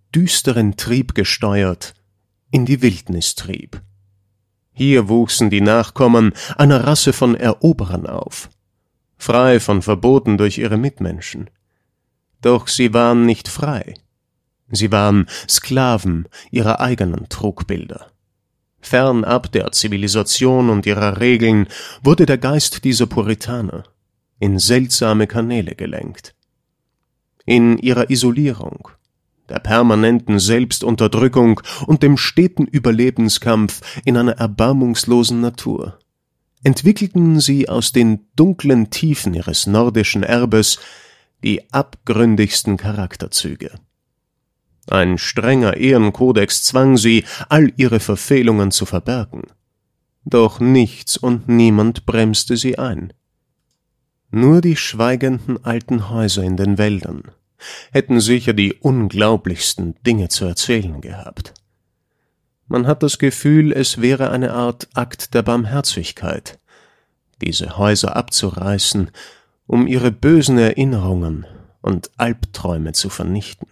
düsteren Trieb gesteuert, in die Wildnis trieb. Hier wuchsen die Nachkommen einer Rasse von Eroberern auf, frei von Verboten durch ihre Mitmenschen. Doch sie waren nicht frei. Sie waren Sklaven ihrer eigenen Trugbilder. Fernab der Zivilisation und ihrer Regeln wurde der Geist dieser Puritaner in seltsame Kanäle gelenkt. In ihrer Isolierung, der permanenten Selbstunterdrückung und dem steten Überlebenskampf in einer erbarmungslosen Natur, entwickelten sie aus den dunklen Tiefen ihres nordischen Erbes die abgründigsten Charakterzüge. Ein strenger Ehrenkodex zwang sie, all ihre Verfehlungen zu verbergen. Doch nichts und niemand bremste sie ein. Nur die schweigenden alten Häuser in den Wäldern hätten sicher die unglaublichsten Dinge zu erzählen gehabt. Man hat das Gefühl, es wäre eine Art Akt der Barmherzigkeit, diese Häuser abzureißen, um ihre bösen Erinnerungen und Albträume zu vernichten.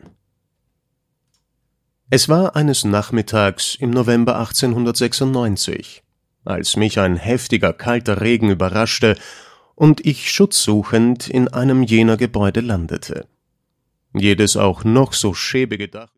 Es war eines Nachmittags im November 1896, als mich ein heftiger, kalter Regen überraschte und ich schutzsuchend in einem jener Gebäude landete. Jedes auch noch so schäbige Dach